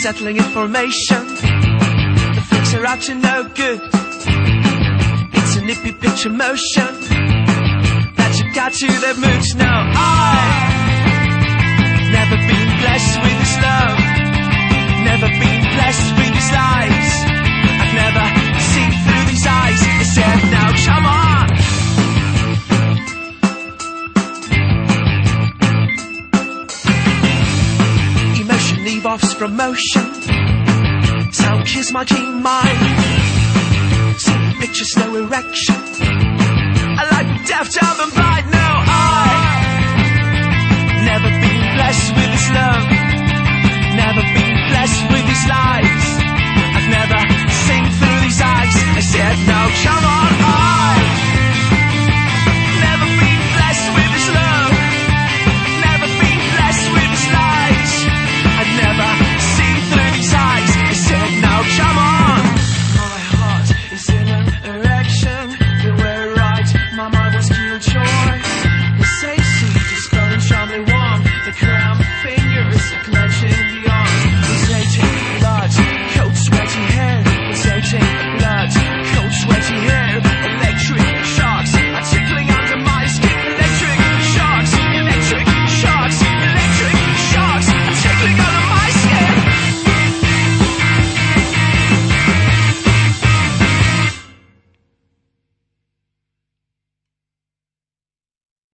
unsettling information. The flicks are out to no good. It's a nippy picture motion that you got to the moods. No, I've never been blessed with this love, never been blessed with these lies. I've never seen through these eyes. I said, now come on. Emotion evolves from motion. Sound is my keen mind. See pictures, no erection. I like deaf, dumb and blind. No, I've never been blessed with this love, never been blessed with these lies. I've never seen through these eyes. I said, no, come on.